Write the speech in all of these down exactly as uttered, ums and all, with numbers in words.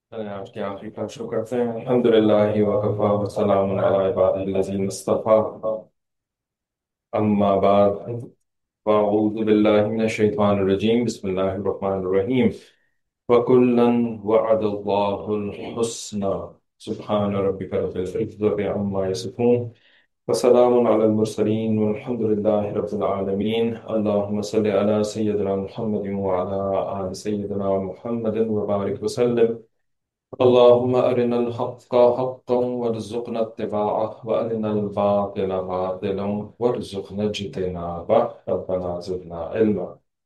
آپ کی آخری کا شروع کرتے ہیں الحمد للہ وکفا وسلام علی عبادہ الذین اصطفیٰ اما بعد فاعوذ باللہ من الشیطان الرجیم بسم اللہ الرحمن الرحیم وکلا وعد اللہ الحسنى سبحان ربک رب العزة عما یصفون وسلام علی المرسلین والحمد للہ رب العالمین اللہم صل علی سیدنا محمد وعلی آل سیدنا محمد وبارک وسلم اللهم أرنا الحق حقا وارزقنا اتباعه وأرنا الباطل باطلا وارزقنا اجتنابه ربنا زدنا علما.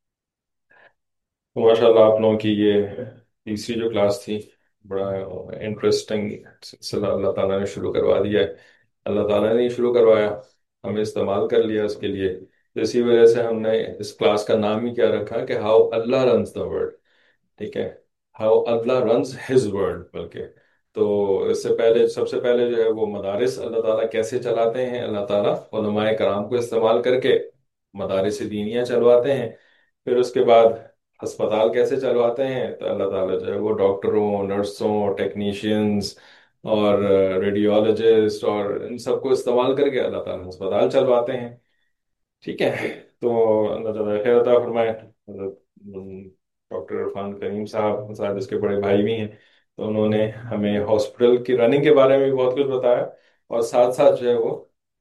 تو ماشاء اللہ آپ لوگوں کی یہ تیسری جو کلاس تھی، بڑا انٹرسٹنگ سلسلہ اللہ تعالیٰ نے شروع کروا دیا ہے. اللہ تعالیٰ نے ہی شروع کروایا، ہمیں استعمال کر لیا اس کے لیے. تو اسی وجہ سے ہم نے اس کلاس کا نام ہی کیا رکھا کہ ہاؤ اللہ رنز دا ورلڈ. ٹھیک ہے، ہاؤ اللہ رنز ہز ورلڈ. بلکہ تو اس سے پہلے سب سے پہلے جو ہے وہ مدارس اللہ تعالیٰ کیسے چلاتے ہیں. اللہ تعالیٰ علماء کرام کو استعمال کر کے مدارس دینیاں چلواتے ہیں. پھر اس کے بعد ہسپتال کیسے چلواتے ہیں، تو اللہ تعالیٰ جو ہے وہ ڈاکٹروں، نرسوں، ٹیکنیشینز اور ریڈیولوجسٹ اور ان سب کو استعمال کر کے اللہ تعالیٰ ہسپتال چلواتے ہیں. ٹھیک ہے، تو اللہ تعالیٰ خیر عطا فرمائے. حضرت ڈاکٹر عرفان کریم صاحب صاحب اس کے بڑے بھائی بھی ہیں، تو انہوں نے ہمیں ہاسپٹل کی رننگ کے بارے میں بھی بہت کچھ بتایا، اور ساتھ ساتھ جو ہے وہ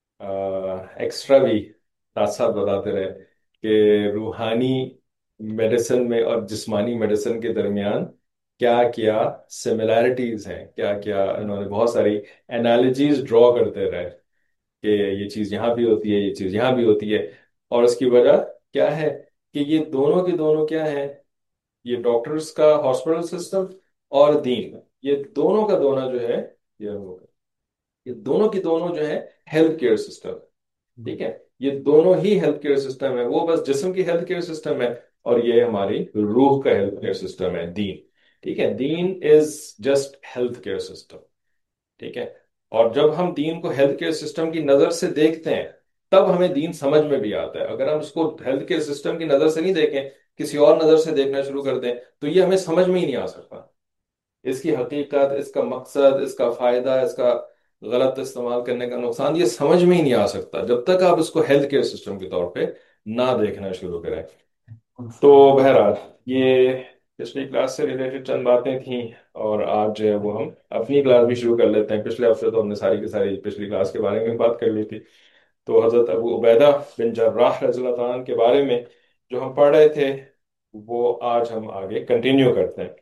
ایکسٹرا بھی ساتھ ساتھ بتاتے رہے کہ روحانی میڈیسن میں اور جسمانی میڈیسن کے درمیان کیا کیا سملیرٹیز ہیں، کیا کیا انہوں نے بہت ساری انالوجیز ڈرا کرتے رہے کہ یہ چیز یہاں بھی ہوتی ہے، یہ چیز یہاں بھی ہوتی ہے. اور اس کی وجہ کیا ہے کہ یہ دونوں کے دونوں کیا ہیں، یہ ڈاکٹرز کا ہاسپٹل سسٹم اور دین، یہ دونوں کا دونوں جو ہے یہ ہوگا، یہ دونوں کی دونوں جو ہے ہیلتھ کیئر سسٹم. ٹھیک ہے، یہ دونوں ہی ہیلتھ کیئر سسٹم ہے. وہ بس جسم کی ہیلتھ کیئر سسٹم ہے، اور یہ ہماری روح کا ہیلتھ کیئر سسٹم ہے، دین. ٹھیک ہے، دین is just health care system. ٹھیک ہے، اور جب ہم دین کو ہیلتھ کیئر سسٹم کی نظر سے دیکھتے ہیں تب ہمیں دین سمجھ میں بھی آتا ہے. اگر ہم اس کو ہیلتھ کیئر سسٹم کی نظر سے نہیں دیکھیں، کسی اور نظر سے دیکھنا شروع کر دیں، تو یہ ہمیں سمجھ میں ہی نہیں آ سکتا. اس کی حقیقت، اس کا مقصد، اس کا فائدہ، اس کا غلط استعمال کرنے کا نقصان، یہ سمجھ میں ہی نہیں آ سکتا جب تک آپ اس کو ہیلتھ کیئر سسٹم کے طور پہ نہ دیکھنا شروع کریں. تو بہرحال یہ پچھلی کلاس سے ریلیٹڈ چند باتیں تھیں، اور آج جو ہے وہ ہم اپنی کلاس بھی شروع کر لیتے ہیں. پچھلے ہفتے تو ہم نے ساری کی ساری پچھلی کلاس کے بارے میں بات کر لی تھی. تو حضرت ابو عبیدہ بن جراح رضی اللہ تعالیٰ عنہ کے بارے میں جو ہم پڑھ رہے تھے وہ آج ہم آگے کنٹینیو کرتے ہیں.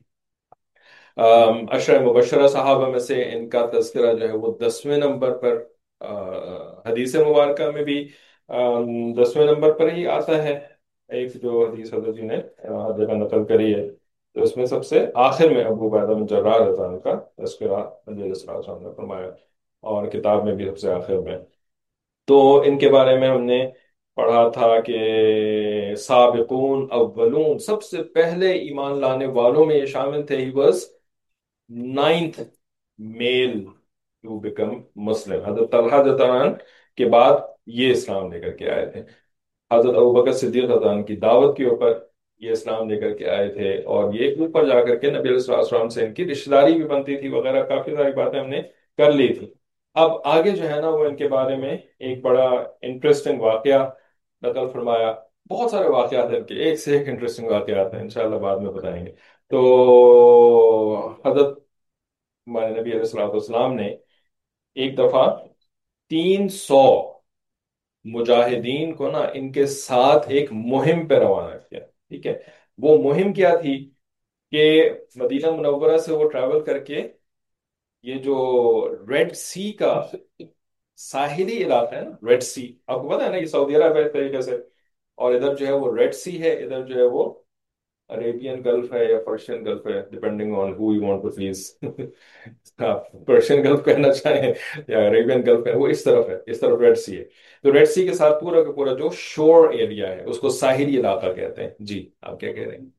عشرہ مبشرہ صحابہ میں سے ان کا تذکرہ جو ہے وہ دسویں نمبر پر، حدیث مبارکہ میں بھی دسویں نمبر پر ہی آتا ہے. ایک جو حدیث حضرت جی نے ہر جگہ نقل کری ہے، تو اس میں سب سے آخر میں ابو عبیدہ بن جراح رضی اللہ عنہ کا تذکرہ نبی علیہ السلام نے فرمایا، اور کتاب میں بھی سب سے آخر میں. تو ان کے بارے میں ہم نے پڑھا تھا کہ سابقون اولون، سب سے پہلے ایمان لانے والوں میں یہ شامل تھے. He was ninth male to become Muslim. حضرت طلحہ رضی اللہ عنہ کے بعد یہ اسلام لے کر کے آئے تھے. حضرت ابوبکر صدیق رضی اللہ عنہ کی دعوت کے اوپر یہ اسلام لے کر کے آئے تھے، اور یہ اوپر جا کر کے نبی علیہ السلام سے ان کی رشتہ داری بھی بنتی تھی وغیرہ، کافی ساری باتیں ہم نے کر لی تھی. اب آگے جو ہے نا وہ ان کے بارے میں ایک بڑا انٹرسٹنگ واقعہ نقل فرمایا. بہت سارے واقعات ہیں ان کے، ایک سے ایک انٹرسٹنگ واقعات ہیں، انشاءاللہ بعد میں بتائیں گے. تو حضرت ہمارے نبی علیہ الصلوۃ والسلام نے ایک دفعہ تین سو مجاہدین کو نا ان کے ساتھ ایک مہم پہ روانہ کیا. ٹھیک ہے، وہ مہم کیا تھی کہ مدینہ منورہ سے وہ ٹریول کر کے یہ جو ریڈ سی کا ساحلی علاقہ ہے نا، ریڈ سی آپ کو پتا ہے نا، یہ سعودی عرب ہے ایک طریقے سے، اور ادھر جو ہے وہ ریڈ سی ہے، ادھر جو ہے وہ عریبین گلف ہے یا پرشین گلف ہے، depending on who you want to please. آپ پرشین گلف کہنا چاہیں یا عریبین گلف ہے، وہ اس طرف ہے، اس طرف ریڈ سی ہے. تو ریڈ سی کے ساتھ پورا کا پورا جو شور ایریا ہے اس کو ساحلی علاقہ کہتے ہیں. جی آپ کیا کہہ رہے ہیں؟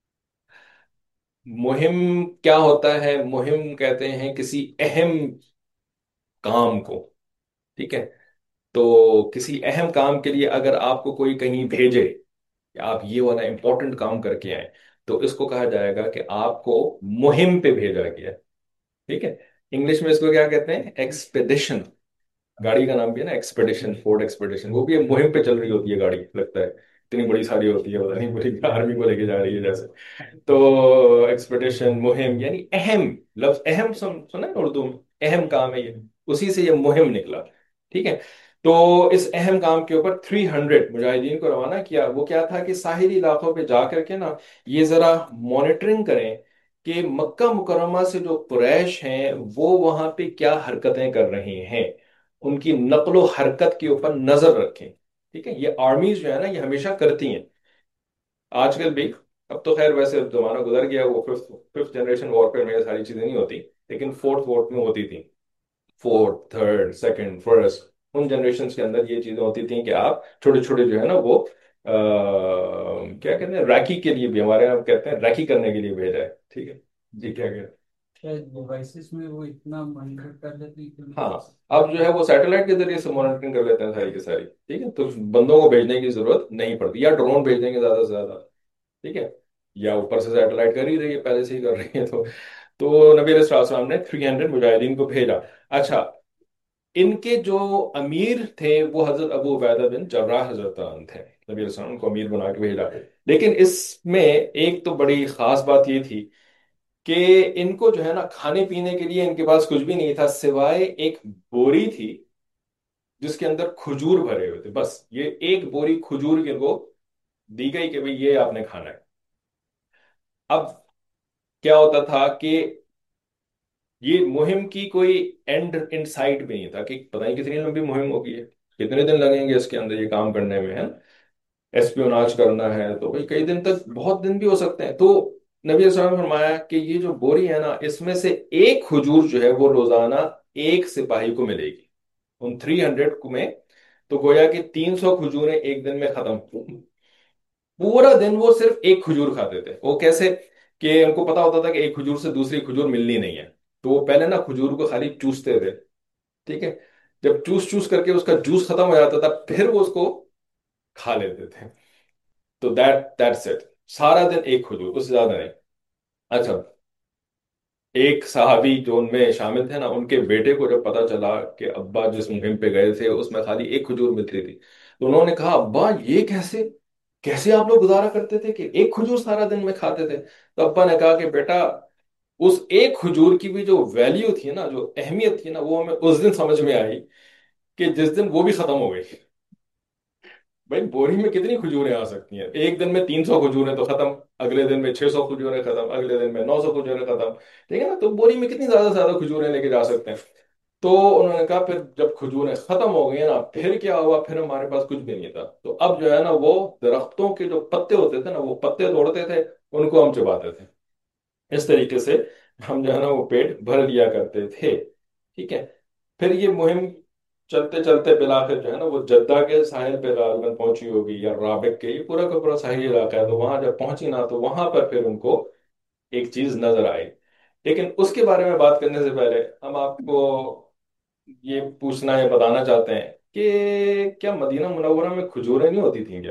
مہم کیا ہوتا ہے؟ مہم کہتے ہیں کسی اہم کام کو. ٹھیک ہے، تو کسی اہم کام کے لیے اگر آپ کو کوئی کہیں بھیجے کہ آپ یہ والا امپورٹنٹ کام کر کے آئیں، تو اس کو کہا جائے گا کہ آپ کو مہم پہ بھیجا گیا. ٹھیک ہے. انگلش میں اس کو کیا کہتے ہیں؟ ایکسپیڈیشن. گاڑی کا نام بھی ہے نا ایکسپیڈیشن، فورڈ ایکسپیڈیشن. وہ بھی ایک مہم پہ چل رہی ہوتی ہے گاڑی، لگتا ہے اتنی بڑی ساری ہوتی ہے، پتہ نہیں پوری آرمی کو لے کے جا رہی ہے جیسے. تو ایکسپیڈیشن، مہم، یعنی اہم. لفظ اہم سن سنا ہے اردو میں؟ اہم کام ہے یہ، اسی سے یہ مہم نکلا. ٹھیک ہے. تو اس اہم کام کے اوپر تھری ہنڈریڈ مجاہدین کو روانہ کیا. وہ کیا تھا کہ ساحلی علاقوں پہ جا کر کے نا یہ ذرا مانیٹرنگ کریں کہ مکہ مکرمہ سے جو قریش ہیں وہ وہاں پہ کیا حرکتیں کر رہے ہیں، ان کی نقل و حرکت کے اوپر نظر رکھیں. ٹھیک ہے. یہ آرمیز جو ہے نا یہ ہمیشہ کرتی ہیں آج کل بھی. اب تو خیر ویسے زمانہ گزر گیا، وہ ففتھ ففتھ جنریشن وارفیئر میں یہ ساری چیزیں نہیں ہوتی، لیکن فورتھ وارف میں ہوتی تھی. فورتھ، تھرڈ، سیکنڈ، فرسٹ، ان جنریشن کے اندر یہ چیزیں ہوتی تھیں کہ آپ چھوٹے چھوٹے جو ہے نا وہ آ، کیا کہتے ہیں، ریکی کے لیے بھی، ہمارے یہاں کہتے ہیں ریکی کرنے کے لیے بھیجا ہے. ٹھیک ہے جی. کیا کہ ڈیوائسز میں وہ اتنا مانیٹر کر لیتے ہیں کہ ان ہاں کو اب جو ہے وہ سیٹلائٹ کے ذریعے سے مانیٹرنگ کر لیتے ہیں ساری کی ساری. ٹھیک ہے. تو بندوں کو بھیجنے کی ضرورت نہیں پڑتی، یا ڈرون بھیج دیں گے زیادہ سے زیادہ. ٹھیک ہے. یا اوپر سے سیٹلائٹ کر ہی رہی ہے، پہلے سے ہی کر رہی ہے. تو تو نبی علیہ السلام نے تھری ہنڈریڈ مجاہدین کو بھیجا. اچھا، ان کے جو امیر تھے وہ حضرت ابو عبیدہ بن جراح حضرت عنہ تھے. نبی علیہ السلام کو امیر بنا کے بھیجا. لیکن اس میں ایک تو بڑی خاص بات یہ تھی کہ ان کو جو ہے نا کھانے پینے کے لیے ان کے پاس کچھ بھی نہیں تھا سوائے ایک بوری تھی جس کے اندر کھجور بھرے ہوئے تھے. بس یہ ایک بوری کھجور کے کو دی گئی کہ بھئی یہ آپ نے کھانا ہے. اب کیا ہوتا تھا کہ یہ مہم کی کوئی اینڈ ان سائٹ بھی نہیں تھا کہ پتہ نہیں کتنی لمبی مہم ہوگی ہے، کتنے دن لگیں گے اس کے اندر یہ کام کرنے میں، ہے ایسپیوناج کرنا ہے تو بھئی کئی دن تک، بہت دن بھی ہو سکتے ہیں. تو نبی علیہ السلام نے فرمایا کہ یہ جو بوری ہے نا اس میں سے ایک کھجور جو ہے وہ روزانہ ایک سپاہی کو ملے گی ان تھری ہنڈریڈ میں. تو گویا کہ تین سو کھجوریں ایک دن میں ختم. پورا دن وہ صرف ایک کھجور کھاتے تھے. وہ کیسے کہ ان کو پتا ہوتا تھا کہ ایک کھجور سے دوسری کھجور ملنی نہیں ہے، تو وہ پہلے نا کھجور کو خالی چوستے تھے. ٹھیک ہے. جب چوس چوس کر کے اس کا جوس ختم ہو جاتا تھا پھر وہ اس کو کھا لیتے تھے. تو دیٹ دیٹس اٹ. سارا دن ایک کھجور، اس سے زیادہ نہیں. اچھا، ایک صحابی جو ان میں شامل تھے نا ان کے بیٹے کو جب پتا چلا کہ ابا جس مہم پہ گئے تھے اس میں خالی ایک کھجور ملتی تھی، تو انہوں نے کہا ابا یہ کیسے کیسے آپ لوگ گزارا کرتے تھے کہ ایک کھجور سارا دن میں کھاتے تھے؟ تو ابا نے کہا کہ بیٹا اس ایک کھجور کی بھی جو ویلیو تھی نا، جو اہمیت تھی نا، وہ ہمیں اس دن سمجھ میں آئی کہ جس دن وہ بھی ختم ہو گئی. بھائی بوری میں کتنی کھجوریں آ سکتی ہیں؟ ایک دن میں تین سو کھجوریں تو ختم، اگلے دن میں چھ سو کھجوریں ختم، اگلے دن میں نو سو کھجوریں ختم. ٹھیک ہے نا. تو بوری میں کتنی زیادہ سے زیادہ کھجوریں لے کے جا سکتے ہیں؟ تو انہوں نے کہا پھر جب کھجوریں ختم ہو گئی نا پھر کیا ہوا، پھر ہمارے پاس کچھ بھی نہیں تھا. تو اب جو ہے نا وہ درختوں کے جو پتے ہوتے تھے نا وہ پتے توڑتے تھے، ان کو ہم چباتے تھے. اس طریقے سے ہم جو ہے نا وہ پیٹ بھر لیا کرتے تھے. ٹھیک ہے. پھر یہ مہم چلتے چلتے بالآخر جو ہے نا وہ جدہ کے ساحل پہ غالباً پہنچی ہوگی، یا رابق کے، یہ پورا کا پورا ساحلی علاقہ ہے. تو وہاں جب پہنچی نا تو وہاں پر پھر ان کو ایک چیز نظر آئی. لیکن اس کے بارے میں بات کرنے سے پہلے ہم آپ کو یہ پوچھنا یا بتانا چاہتے ہیں کہ کیا مدینہ منورہ میں کھجوریں نہیں ہوتی تھیں کیا؟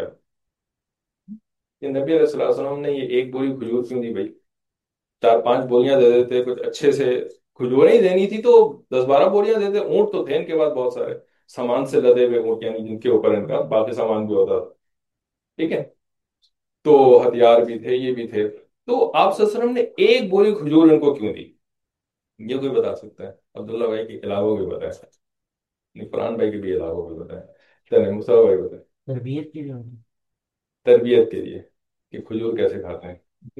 یہ نبی علیہ الصلوۃ والسلام نے یہ ایک بوری کھجور کیوں دی بھائی؟ چار پانچ بوریاں دے دیتے کچھ اچھے سے. کھجوریں ہی دینی تھی تو دس بارہ بوریاں دیتے. اونٹ تو تھے ان کے پاس بہت سارے، سامان سے لدے ہوئے اونٹ، یعنی جن کے اوپر ان کا باقی سامان بھی ہوتا تھا. ٹھیک ہے. تو ہتھیار بھی تھے، یہ بھی تھے. تو آپ صلی اللہ علیہ وسلم نے ایک بوری کھجور ان کو کیوں دی؟ یہ کوئی بتا سکتا ہے؟ عبداللہ بھائی کے علاوہ کوئی بتائے؟ نہیں، قرآن بھائی کے بھی علاوہ کوئی بتائے؟ چلے مصطفیٰ بھائی بتائے. تربیت کی جو ہوتی تربیت کے لیے کہ کھجور کیسے کھاتے ہیں.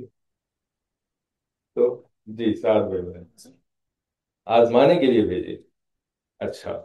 تو جی سات بھائی بتائیں. آزمانے کے لیے بھیجے. اچھا.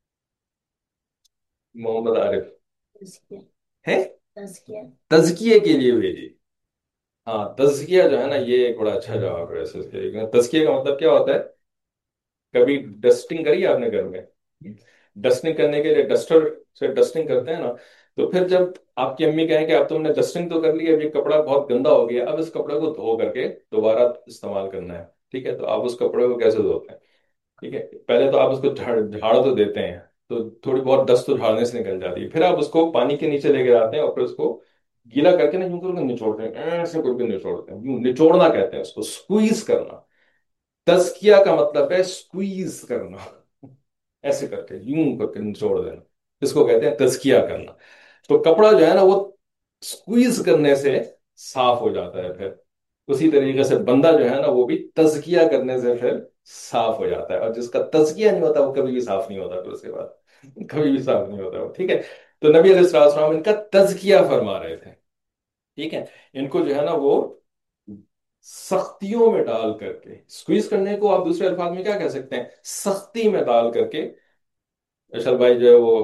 محمد عارف ہے تزکیے کے لیے بھیجی. ہاں تزکیہ جو ہے نا یہ ایک بڑا اچھا جواب ہے اس کے. تزکیے کا مطلب کیا ہوتا ہے؟ کبھی ڈسٹنگ کری ہے آپ نے گھر میں؟ ڈسٹنگ کرنے کے لیے ڈسٹر سے ڈسٹنگ کرتے ہیں نا. تو پھر جب آپ کی امی کہیں کہ اب تم نے ڈسٹنگ تو کر لی، اب یہ کپڑا بہت گندا ہو گیا، اب اس کپڑے کو دھو کر کے دوبارہ استعمال کرنا ہے. ٹھیک ہے. تو آپ اس کپڑے کو کیسے دھوتے ہیں؟ ٹھیک ہے. پہلے تو آپ اس کو جھاڑ جھاڑ تو دیتے ہیں، تو تھوڑی بہت ڈسٹ تو جھاڑنے سے نکل جاتی ہے. پھر آپ اس کو پانی کے نیچے لے کے جاتے ہیں اور پھر اس کو गीला करके ना यूं करके निचोड़ते हैं, ऐसे करके निचोड़ते हैं, यूं निचोड़ना कहते हैं उसको, स्क्वीज करना। तज़किया का मतलब है स्क्वीज करना, ऐसे करके यूं करके निचोड़ देना, इसको कहते हैं तज़किया करना। तो कपड़ा जो है ना वो स्क्वीज करने से साफ हो जाता है फिर। उसी तरीके से बंदा जो है ना वो भी तज़किया करने से फिर साफ हो जाता है, और जिसका तज़किया नहीं होता वो कभी भी साफ नहीं होता फिर उसके बाद, कभी भी साफ नहीं होता वो, ठीक है। तो नबी अलैहिस्सलाम इनका तज़किया फरमा रहे थे, ठीक है। इनको जो है ना वो सख्तियों में डाल करके, स्क्वीज करने को आप दूसरे अल्फाज में क्या कह सकते हैं, सख्ती में डाल करके। अशल भाई जो है वो,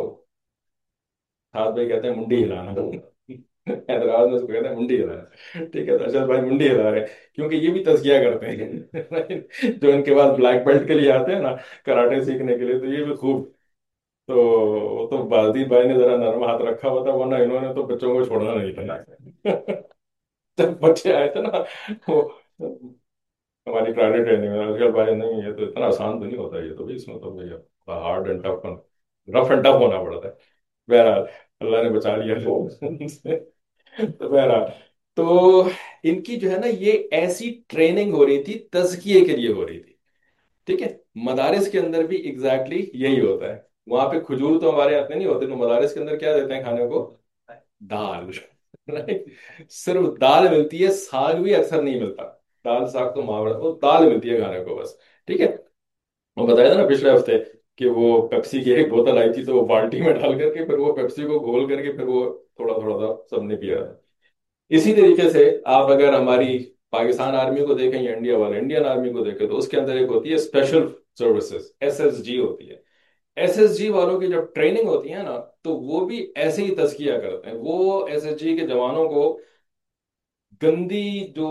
साथ भाई कहते हैं मुंडी हिलाना, हैदराबाद में उसको कहते हैं मुंडी हिलाना, ठीक है। तो अशरफ भाई मुंडी हिला रहे हैं क्योंकि ये भी तज़किया करते हैं जो इनके पास ब्लैक बेल्ट के लिए आते हैं ना, कराटे सीखने के लिए, तो ये भी खूब। तो तो बाल्दी भाई ने जरा नरम हाथ रखा हुआ था, वरना इन्होंने तो बच्चों को छोड़ना नहीं था जब बच्चे आए थे ना, वो हमारी कराटे ट्रेनिंग में अशरफ भाई, नहीं ये तो इतना आसान तो नहीं होता, ये तो भी इसमें तो भैया hard and tough, rough and tough होना पड़ता है। बहरहाल अल्लाह ने बचा लिया उनसे। तो बहरहाल, तो इनकी जो है ना ये ऐसी ट्रेनिंग हो रही थी, तज़किये के लिए हो रही थी, ठीक है। मदारिस के अंदर भी एग्जैक्टली exactly यही होता है। वहां पे खजूर तो हमारे यहाँ पे नहीं होते, तो मदारिस के अंदर क्या देते हैं खाने को, दाल, राइट। सिर्फ दाल मिलती है, साग भी अक्सर नहीं मिलता। दाल साग तो मुहावरा, वो दाल मिलती है खाने को बस, ठीक है। वो बताया था ना पिछले हफ्ते कि वो पेप्सी की एक बोतल आई थी, तो वो बाल्टी में डाल करके फिर वो पेप्सी को घोल करके फिर वो थोड़ा थोड़ा सा सबने पिया। इसी तरीके से आप अगर हमारी पाकिस्तान आर्मी को देखें या इंडिया वाले इंडियन आर्मी को देखें, तो उसके अंदर एक होती है स्पेशल सर्विसेज, एसएसजी होती है। एसएसजी वालों की जब ट्रेनिंग होती है ना, तो वो भी ऐसे ही तज़किया करते हैं। वो एसएसजी के जवानों को गंदी जो,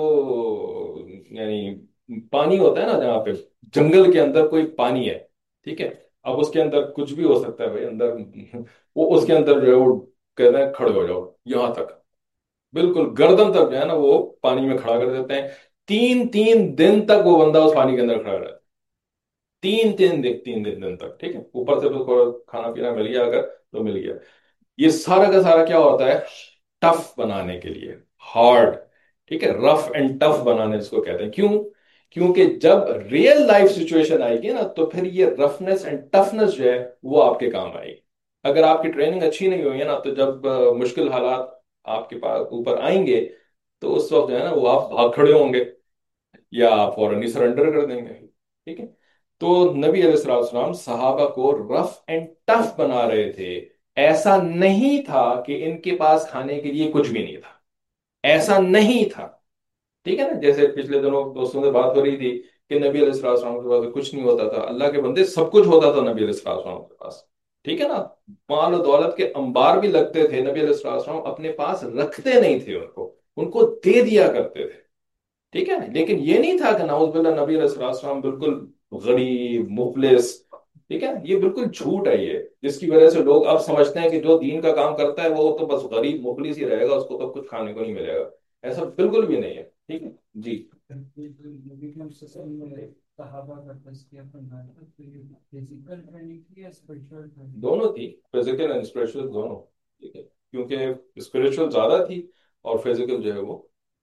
यानी पानी होता है ना जहाँ पे, जंगल के अंदर कोई पानी है, ठीक है। अब उसके अंदर कुछ भी हो सकता है भाई अंदर, वो उसके अंदर जो है वो कहते हैं खड़े हो जाओ यहाँ तक, बिल्कुल गर्दन तक जो है ना वो पानी में खड़ा कर देते हैं। तीन तीन दिन तक वो बंदा उस पानी के अंदर खड़ा रहता है, तीन तीन दिन तीन दिन दिन तक, ठीक है। ऊपर से तो थोड़ा खाना पीना मिल गया अगर, तो मिल गया। ये सारा का सारा क्या होता है, टफ बनाने के लिए, हार्ड, ठीक है, रफ एंड टफ बनाने जिसको कहते हैं। क्यों? क्योंकि जब रियल लाइफ सिचुएशन आएगी ना, तो फिर ये रफनेस एंड टफनेस जो है वो आपके काम आएगी। अगर आपकी ट्रेनिंग अच्छी नहीं हुई है ना, तो जब अ, मुश्किल हालात आपके पास ऊपर आएंगे, तो उस वक्त जो है ना वो आप भाग खड़े होंगे या आप फौरन ही सरेंडर कर देंगे, ठीक है। तो नबी अलैहिस्सलाम सहाबा को रफ एंड टफ बना रहे थे। ऐसा नहीं था कि इनके पास खाने के लिए कुछ भी नहीं था, ऐसा नहीं था, ठीक है ना। जैसे पिछले दिनों दोस्तों से बात हो रही थी कि नबी अलैहिस्सलाम के पास कुछ नहीं होता था, अल्लाह के बंदे सब कुछ होता था नबी अलैहिस्सलाम के पास, ठीक है ना। माल और दौलत के अंबार भी लगते थे, नबी अलैहिस्सलाम अपने पास रखते नहीं थे उनको, उनको दे दिया करते थे, ठीक है। लेकिन ये नहीं था कि नाउजुबिल्लाह नबी अलैहिस्सलाम बिल्कुल गरीब मुफलिस, ठीक है। ये बिल्कुल झूठ है ये, जिसकी वजह से लोग अब समझते हैं कि जो दीन का काम करता है वो तो बस गरीब मुफलिस ही रहेगा, उसको तो कुछ खाने को नहीं मिलेगा। ऐसा बिल्कुल भी नहीं है, ठीक है जी। नबी के वसल्लम ने सहाबा का तज़किया फरमाया था, तो ये फिजिकल ट्रेनिंग थी या स्पिरिचुअल ट्रेनिंग? दोनों थी, फिजिकल एंड स्पिरिचुअल दोनों, ठीक है। क्योंकि स्पिरिचुअल ज्यादा थी और फिजिकल जो है वो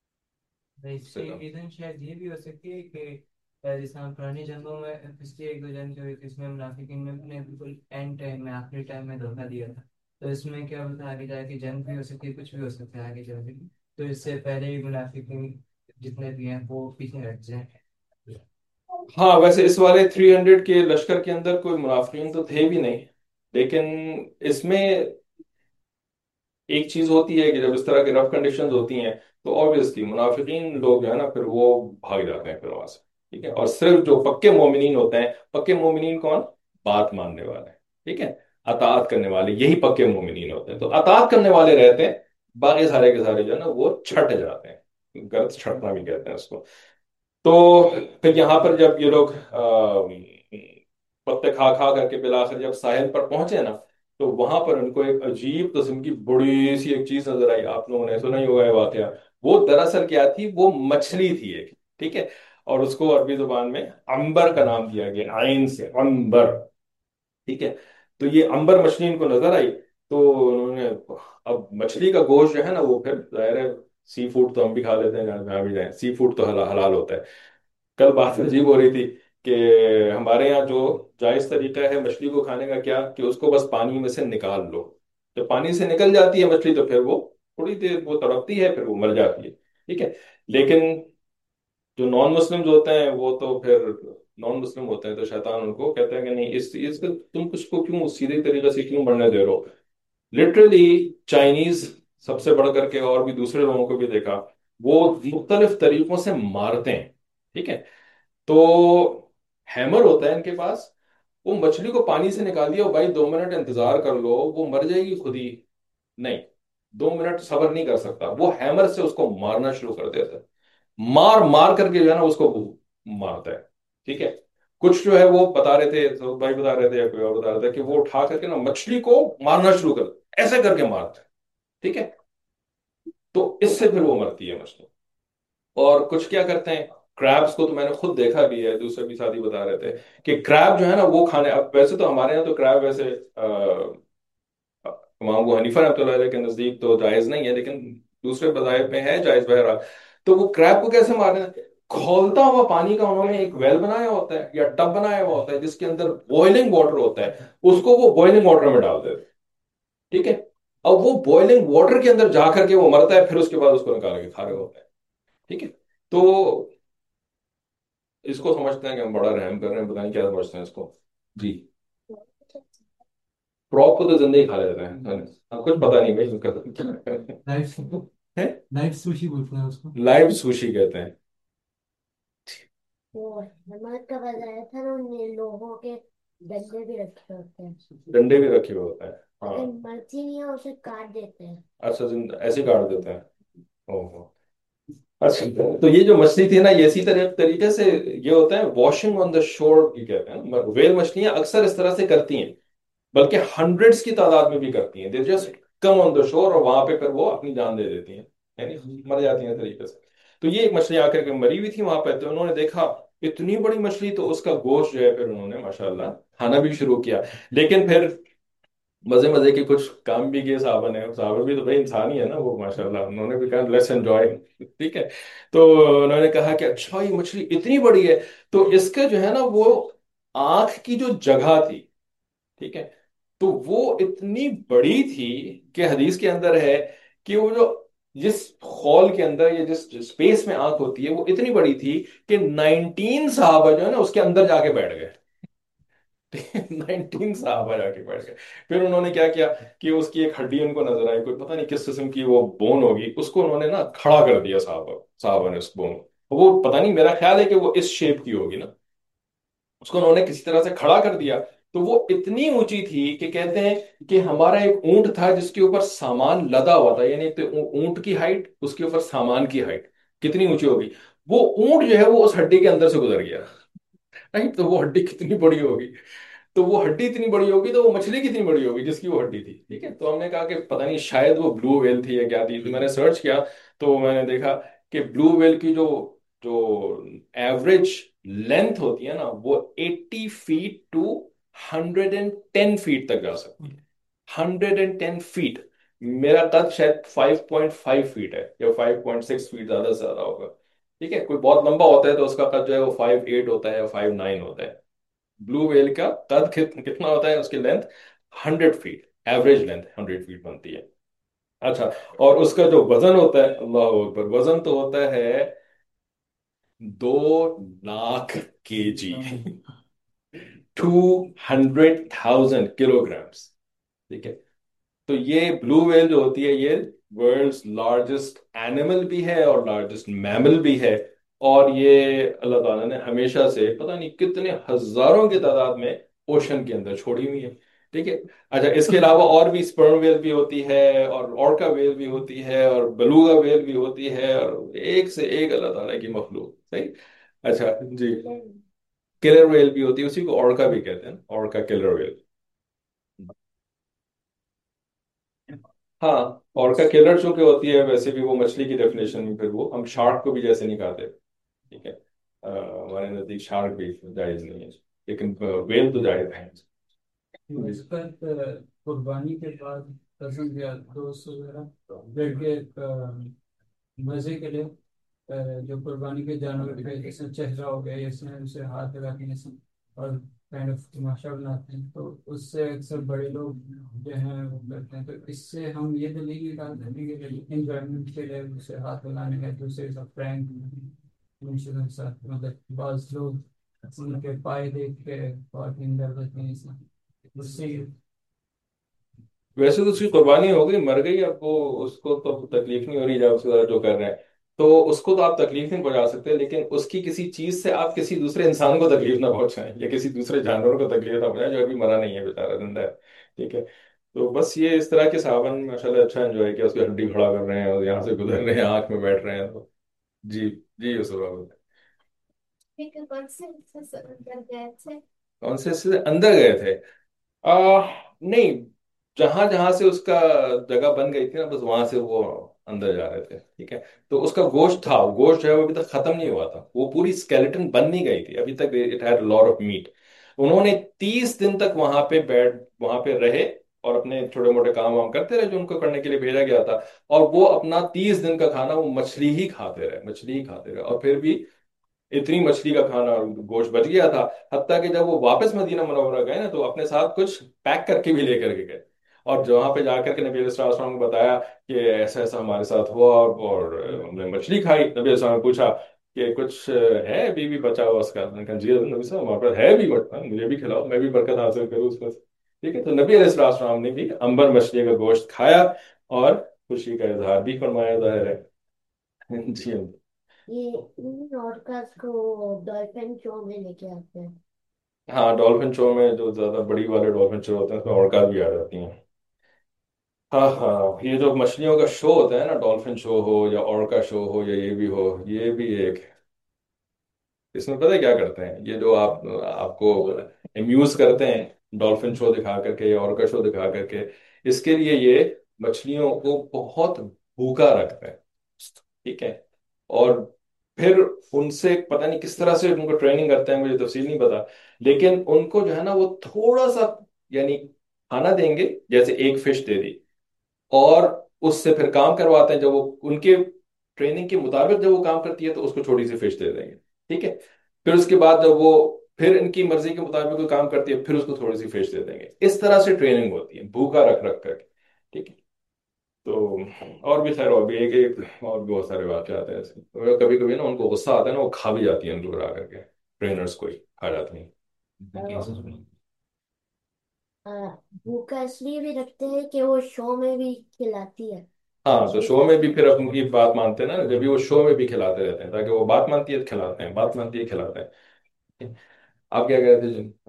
उससे इसकी कम। रीजन शायद ये भी हो सकती है कि अ, जैसे हम पुरानी जंगों में पिछली एक दो जंग जो हुई थी इसमें मुनाफिकीन ने अपने बिल्कुल एंड टाइम में आखिरी टाइम में धोखा दिया था। तो इसमें क्या होता है, आगे जाके जंग भी हो सकती है, कुछ भी हो सकता है आगे जाके। तो इससे पहले ही मुनाफिकीन जितने भी हैं वो पीछे हट जाए। हाँ वैसे इस वाले थ्री हंड्रेड के लश्कर के अंदर कोई मुनाफिकीन तो थे भी नहीं, लेकिन इसमें एक चीज होती है कि जब इस तरह की रफ कंडीशंस होती हैं, तो ऑब्वियसली मुनाफिकीन लोग जो है ना फिर वो भाग जाते हैं फिर वहां से, ठीक है। और सिर्फ जो पक्के मोमिनीन होते हैं, पक्के मोमिनीन कौन, बात मानने वाले, ठीक है, अताअत करने वाले, यही पक्के मोमिनीन होते हैं। तो अताअत करने वाले रहते हैं, बाकी सारे के सारे जो है ना वो छट जाते हैं, गलत छटना भी कहते हैं उसको। तो फिर यहाँ पर जब ये लोग अ, पत्ते खा खा करके बिलाखिर जब साहिल पर पहुंचे ना, तो वहां पर उनको एक अजीब किस्म की बड़ी सी एक चीज नजर आई। आप लोगों ने सुना ही होगा ये वाकया। वो दरअसल क्या थी, वो मछली थी एक, ठीक है। और उसको अरबी जुबान में अंबर का नाम दिया गया, आइन से अंबर, ठीक है। तो ये अंबर मछली इनको नजर आई। تو उन्होंने, अब मछली का गोश्त जो है ना वो फिर जाहिर है, सी फूड तो हम भी खा लेते हैं जहाँ जहाँ भी जाए, सी फूड तो हला, हलाल होता है। कल बात अजीब हो रही थी कि हमारे यहाँ जो जायज़ तरीका है मछली को खाने का क्या, कि उसको बस पानी में से निकाल लो। जब पानी से निकल जाती है मछली तो फिर वो थोड़ी देर वो तड़पती है, फिर वो मर जाती है, ठीक है। लेकिन जो नॉन मुस्लिम्स होते हैं वो तो फिर नॉन मुस्लिम होते हैं, तो शैतान उनको कहता है कि नहीं, इस चीज तुम उसको क्यों सीधे तरीके से क्यों मरने दे रहे हो। लिटरली चाइनीज सबसे बढ़ करके, और भी दूसरे लोगों को भी देखा, वो मुख्तलिफ तरीकों से मारते हैं, ठीक है। तो हैमर होता है इनके पास, वो मछली को पानी से निकाल दिया, भाई दो मिनट इंतजार कर लो वो मर जाएगी खुद ही। नहीं, दो मिनट सबर नहीं कर सकता, वो हैमर से उसको मारना शुरू कर देता है। मार मार करके जो है ना उसको मारता है, ठीक है। कुछ जो है वो बता रहे थे, तो भाई बता रहे थे या कोई और बता रहा था कि वो उठा करके ना मछली को मारना शुरू कर, ऐसे करके मारता है, ठीक है। तो इससे फिर वो मरती है मछली। और कुछ क्या करते हैं, क्रैब्स को तो मैंने खुद देखा भी है, दूसरे भी साथी बता रहे थे कि क्रैब जो है ना वो खाने, अब वैसे तो हमारे यहाँ तो क्रैब वैसे इमाम अबू हनीफा रहमतुल्लाह अलैह के नजदीक तो जायज नहीं है, लेकिन दूसरे मज़ाहिब में है जायज बहरहाल। तो वो क्रैब को कैसे मारना है, खौलता हुआ पानी का उन्होंने एक वेल बनाया होता है या टब बनाया हुआ होता है जिसके अंदर बॉइलिंग वाटर होता है, उसको वो बॉइलिंग वाटर में डाल देते हैं, ठीक है। अब वो बॉइलिंग वाटर के अंदर जा करके वो मरता है, फिर उसके बाद उसको निकाल के खा रहे होते हैं, ठीक है। तो इसको समझते हैं कि हम बड़ा रहम कर रहे हैं, पता नहीं क्या समझते हैं इसको। जी, फ्रॉक को तो जिंदगी खा लेते हैं, हाँ, कुछ पता नहीं भाई उसका। है, लाइव सुशी बोलते हैं उसको। लाइव सुशी कहते हैं। वो हेमंत का बताया था ना, उनमें लोगों के डंडे भी रखे होते हैं। डंडे भी रखे हुए होते हैं, अगर हाँ। मर्जी नहीं है उसे काट देते हैं। अच्छा, जिन- ऐसे काट देते हैं। ओहो। अच्छा, तो ये जो मछली थी ना, ये इसी तरह तरीके से ये होता है, वॉशिंग ऑन द शोर की कहते हैं। वेल मछलियां अक्सर इस तरह से करती हैं, बल्कि हंड्रेड्स की तादाद में भी करती हैं। They just come on the shore और वहां पे फिर वो अपनी जान दे देती हैं, यानी मर जाती हैं तरीके से। तो ये एक मछली आकर के मरी हुई थी वहां पे, तो उन्होंने देखा इतनी बड़ी मछली, तो उसका गोश्त जो है फिर उन्होंने माशाल्लाह खाना भी शुरू किया। लेकिन फिर मजे मजे के कुछ काम भी किए साहबा ने, साहबा भी तो भाई इंसान ही है ना वो, माशाल्लाह उन्होंने भी कहा लेट्स एंजॉय, ठीक है। तो उन्होंने कहा कि अच्छा ये मछली इतनी बड़ी है, तो इसका जो है ना वो आंख की जो जगह थी, ठीक है, तो वो इतनी बड़ी थी कि हदीस के अंदर है कि वो जो जिस हॉल के अंदर या जिस स्पेस में आंख होती है वो इतनी बड़ी थी कि नाइनटीन साहबा जो है ना उसके अंदर जाके बैठ गए। नाइनटीन साहबा जाके बैठ गए। फिर उन्होंने क्या किया कि उसकी एक हड्डी उनको नजर आई, कोई पता नहीं किस किस्म की वो बोन होगी, उसको उन्होंने ना खड़ा कर दिया साहबा साहबा ने उस बोन को। वो पता नहीं, मेरा ख्याल है कि वो इस शेप की होगी ना, उसको उन्होंने किसी तरह से खड़ा कर दिया। तो वो इतनी ऊंची थी कि कहते हैं कि हमारा एक ऊंट था जिसके ऊपर सामान लदा हुआ था, यानी तो ऊ- ऊंट की हाइट, उसके ऊपर सामान की हाइट कितनी ऊंची होगी, वो ऊंट जो है वो उस हड्डी के अंदर से गुजर गया। नहीं, तो वो हड्डी कितनी बड़ी होगी, तो वो हड्डी इतनी बड़ी होगी तो वो मछली कितनी बड़ी होगी जिसकी वो हड्डी थी, ठीक है। तो हमने कहा कि पता नहीं शायद वो ब्लू व्हेल थी या क्या थी, तो मैंने सर्च किया, तो मैंने देखा कि ब्लू व्हेल की जो जो एवरेज लेंथ होती है ना वो eighty feet two hundred and ten feet तक जा सकती है। Hundred and ten feet. मेरा कद शायद फाइव पॉइंट फाइव फीट है या फाइव पॉइंट सिक्स फीट, ज्यादा से ज्यादा होगा, ठीक है। कोई बहुत लंबा होता है तो उसका कद जो है वो फाइव एट होता है या फाइव नाइन होता है। ब्लू व्हेल का कद कित, कितना होता है, उसकी length hundred feet, average length hundred feet बनती है। अच्छा, और उसका जो वजन होता है, अल्लाह अकबर, वजन तो होता है दो lakh KG, two hundred thousand kilograms, ठीक है। तो ये ब्लू व्हेल जो होती है ये वर्ल्ड्स लार्जेस्ट एनिमल भी है और लार्जेस्ट मैमल भी है। और ये अल्लाह ताला ने हमेशा से पता नहीं कितने हजारों की तादाद में ओशन के अंदर छोड़ी हुई है, ठीक है। अच्छा, इसके अलावा और भी स्पर्म व्हेल भी होती है, और ऑर्का व्हेल भी होती है, और बेलुगा व्हेल भी होती है, और एक से एक अल्लाह ताला की मखलूक, सही। अच्छा जी, किलर व्हेल भी होती है, उसी को ऑर्का भी कहते हैं, ऑर्का किलर व्हेल। हाँ, और का किलर चूंकि होती है, वैसे भी वो मछली की डेफिनेशन में, फिर वो हम शार्क को भी जैसे नहीं खाते, ठीक है। अ, हमारे नजदीक शार्क भी जायज नहीं है, लेकिन वेल तो जायज है। इस पर अ, कुर्बानी के बाद کزن یا دوست وغیرہ بیٹھ کے ایک مزے کے لیے جو قربانی کے جانور تھے جیسے چہرہ ہو گیا اس میں اسے ہاتھ لگا کے اور کائنڈ آف تماشا بناتے ہیں، تو اس سے اکثر بڑے لوگ جو ہیں وہ کرتے ہیں، تو اس سے ہم یہ دلیل نکالتے ہیں کہ انجوائمنٹ کے لیے اسے ہاتھ لگانے کا دوسرے کا فرینک ساتھ، مطلب بعض لوگ ان کے پائے دیکھ کے خواتین ڈر دیتے ہیں، اس سے ویسے تو اس کی قربانی ہو گئی، مر گئی، اب وہ اس کو تو تکلیف نہیں ہو رہی جب اس کے ساتھ جو کر رہے ہیں، تو اس کو تو آپ تکلیف نہیں پہنچا سکتے، لیکن اس کی کسی چیز سے آپ کسی دوسرے انسان کو تکلیف نہ پہنچائیں یا کسی دوسرے جانور کو تکلیف نہ پہنچائیں جو ابھی مرا نہیں ہے، بیچارہ زندہ ہے. ٹھیک ہے. تو بس یہ اس طرح کے صحابہ نے ماشاء اللہ اچھا انجوائے کیا، اس کی ہڈی کھڑا کر رہے ہیں اور یہاں سے گزر رہے ہیں، آنکھ میں بیٹھ رہے ہیں. تو جی جی یوسف بابو. کون سے سے اندر گئے تھے؟ آ, نہیں، جہاں جہاں سے اس کا جگہ بن گئی تھی نا، بس وہاں سے وہ اندر جا رہے تھے. ٹھیک ہے. تو اس کا گوشت تھا، وہ گوشت جو ہے وہ ابھی تک ختم نہیں ہوا تھا، وہ پوری اسکیلیٹن بن نہیں گئی تھی ابھی تک. It had lot of meat. انہوں نے تیس دن تک وہاں پہ بیٹھ وہاں پہ رہے اور اپنے چھوٹے موٹے کام وام کرتے رہے جو ان کو کرنے کے لیے بھیجا گیا تھا، اور وہ اپنا تیس دن کا کھانا وہ مچھلی ہی کھاتے رہے، مچھلی ہی کھاتے رہے، اور پھر بھی اتنی مچھلی کا کھانا اور گوشت بچ گیا تھا. حتیٰ کہ جب وہ واپس مدینہ منورہ گئے نا تو اپنے ساتھ کچھ پیک کر کے بھی لے کر کے گئے، اور وہاں پہ جا کر کے نبی علیہ السلام السلام کو بتایا کہ ایسا ایسا ہمارے ساتھ ہوا اور اور ہم نے مچھلی کھائی. نبی علیہ السلام نے پوچھا کہ کچھ ہے ابھی بھی بچا ہوا اس کا؟ میں نے کہا جی نبی صاحب ہمارے پاس ہے بھی، بٹ مجھے بھی کھلاؤ، میں بھی برکت حاصل کروں اس میں سے. ٹھیک ہے. تو نبی علیہ السلام السلام نے بھی عنبر مچھلی کا گوشت کھایا اور خوشی کا اظہار بھی فرمایا، ظاہر ہے. جی یہ ان آرکاس کو ڈولفن شو میں لے کے آتے ہیں. ہاں، ڈولفن شو میں جو زیادہ بڑی والے ڈولفن شو ہوتے ہیں اس میں اورکا بھی آ جاتی ہیں. ہاں ہاں، یہ جو مچھلیوں کا شو ہوتا ہے نا، ڈولفن شو ہو یا اورکا شو ہو یا یہ بھی ہو، یہ بھی ایک، اس میں پتہ ہے کیا کرتے ہیں یہ جو آپ آپ کو امیوز کرتے ہیں ڈولفن شو دکھا کر کے یا اورکا شو دکھا کر کے، اس کے لیے یہ مچھلیوں کو بہت بھوکا رکھتے ہیں. ٹھیک ہے. اور پھر ان سے پتہ نہیں کس طرح سے ان کو ٹریننگ کرتے ہیں، مجھے تفصیل نہیں پتا، لیکن ان کو جو ہے نا وہ تھوڑا سا یعنی کھانا دیں گے، جیسے ایک فش دے دی، اور اس سے پھر کام کرواتے ہیں. جب وہ ان کے ٹریننگ کے مطابق جب وہ کام کرتی ہے تو اس کو چھوٹی سی فش دے دیں گے. ٹھیک ہے. پھر اس کے بعد جب وہ پھر ان کی مرضی کے مطابق کوئی کام کرتی ہے پھر اس کو تھوڑی سی فش دے دیں گے. اس طرح سے ٹریننگ ہوتی ہے بھوکا رکھ رکھ کر کے. ٹھیک ہے. تو اور بھی خیر، اور بھی ایک ایک اور بھی بہت سارے واقعات ہیں ایسے. کبھی کبھی نا ان کو غصہ آتا ہے نا، وہ کھا بھی جاتی ہیں ان کو آ کر کے، ٹرینرز کو ہی کھا جاتی ہیں. آ، بھوکا اس لیے بھی رکھتے ہیں کہ وہ شو میں بھی کھلاتی ہے. ہاں، تو شو میں بھی پھر اپنی بات مانتے ہیں نا، جب بھی وہ شو میں بھی کھلاتے رہتے ہیں تاکہ وہ بات مانتی ہے تو کھلاتے ہیں، بات مانتی ہے کھلاتے ہیں. آپ کیا کہتے تھے جی؟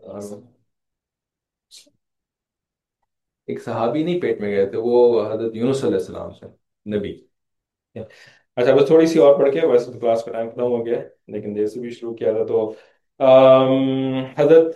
ایک صحابی نہیں پیٹ میں گئے تھے، وہ حضرت یونس علیہ السلام سے نبی. اچھا، بس تھوڑی سی اور پڑھ کے بس کلاس کا ٹائم ختم ہو گیا ہے، لیکن دیر سے بھی شروع کیا تھا. تو آم، حضرت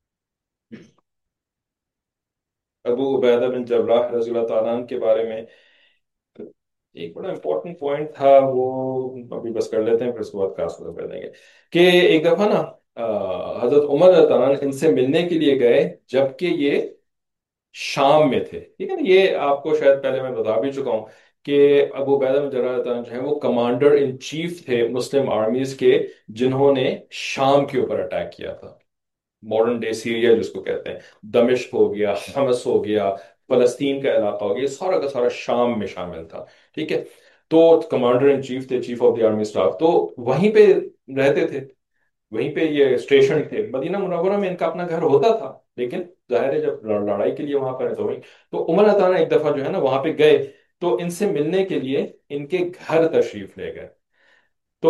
ابو عبیدہ بن جراح رضی اللہ تعالیٰ عنہ کے بارے میں ایک بڑا امپورٹنٹ پوائنٹ تھا، وہ ابھی بس کر لیتے ہیں پھر اس کے بعد کلاس ختم کر دیں گے. کہ ایک دفعہ نا آ، حضرت عمر رضی اللہ عنہ ان سے ملنے کے لیے گئے جبکہ یہ شام میں تھے. ٹھیک ہے نا. یہ آپ کو شاید پہلے میں بتا بھی چکا ہوں کہ ابو عبیدہ بن جراح رضی اللہ عنہ جو ہیں وہ کمانڈر ان چیف تھے مسلم آرمیز کے، جنہوں نے شام کے اوپر اٹیک کیا تھا. ماڈرن ڈے سیریا جس کو کہتے ہیں، دمشق ہو گیا، حمص ہو گیا، فلسطین کا علاقہ ہو گیا، یہ سارا کا سارا شام میں شامل تھا. ٹھیک ہے. تو کمانڈر ان چیف تھے، chief of the army staff, تو وہیں پہ رہتے تھے، وہیں پہ یہ اسٹیشن تھے. مدینہ منورہ میں ان کا اپنا گھر ہوتا تھا، لیکن ظاہر ہے جب لڑائی کے لیے وہاں پر ہے تو وہیں. تو عمر عطا ایک دفعہ جو ہے نا وہاں پہ گئے تو ان سے ملنے کے لیے ان کے گھر تشریف لے گئے. تو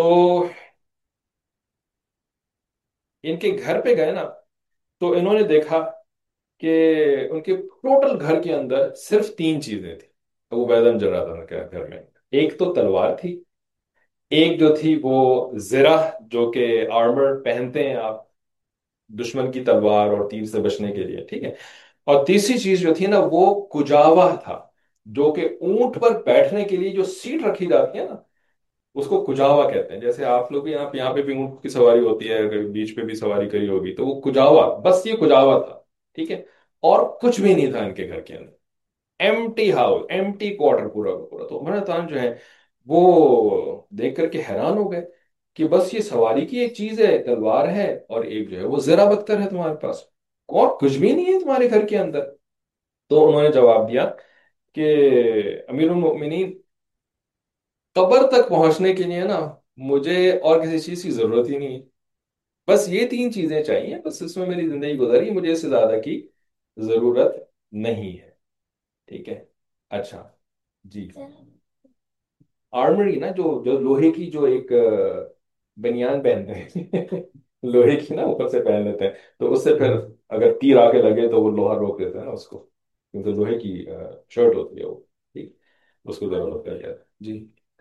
ان کے گھر پہ گئے نا تو انہوں نے دیکھا کہ ان کے ٹوٹل گھر کے اندر صرف تین چیزیں تھیں ابو عبیدہ بن جراح کے گھر میں. ایک تو تلوار تھی، ایک جو تھی وہ زرہ جو کہ آرمر پہنتے ہیں آپ دشمن کی تلوار اور تیر سے بچنے کے لیے. ٹھیک ہے. اور تیسری چیز جو تھی نا وہ کجاوا تھا، جو کہ اونٹ پر بیٹھنے کے لیے جو سیٹ رکھی جاتی ہے نا اس کو کجاوا کہتے ہیں. جیسے آپ لوگ بھی یہاں پہ یہاں پہ بھی اونٹ کی سواری ہوتی ہے، اگر بیچ پہ بھی سواری کری ہوگی تو وہ کجاوا، بس یہ کجاوا تھا. ٹھیک ہے. اور کچھ بھی نہیں تھا ان کے گھر کے اندر. एम्प्टी हाउस, एम्प्टी क्वार्टर पूरा का पूरा। तो उमर तान जो है वो देख करके हैरान हो गए कि बस ये सवारी की एक चीज है, तलवार है, और एक जो है वो जरा बख्तर है तुम्हारे पास, और कुछ भी नहीं है तुम्हारे घर के अंदर। तो उन्होंने जवाब दिया कि अमीरुल मोमिनीन, कब्र तक पहुंचने के लिए ना मुझे और किसी चीज की जरूरत ही नहीं है, बस ये तीन चीजें चाहिए, बस इसमें मेरी जिंदगी गुजरी, मुझे इससे ज्यादा की जरूरत नहीं है। ठीक है। अच्छा जी। आर्मरी ना, जो जो लोहे की, जो एक अ, बनियान पहनते हैं लोहे की ना ऊपर से पहन लेते हैं, तो उससे फिर अगर तीर आके लगे तो वो लोहा रोक देता है ना उसको, क्योंकि लोहे की शर्ट होती है वो। ठीक। उसको जरूरत होता है यार जी।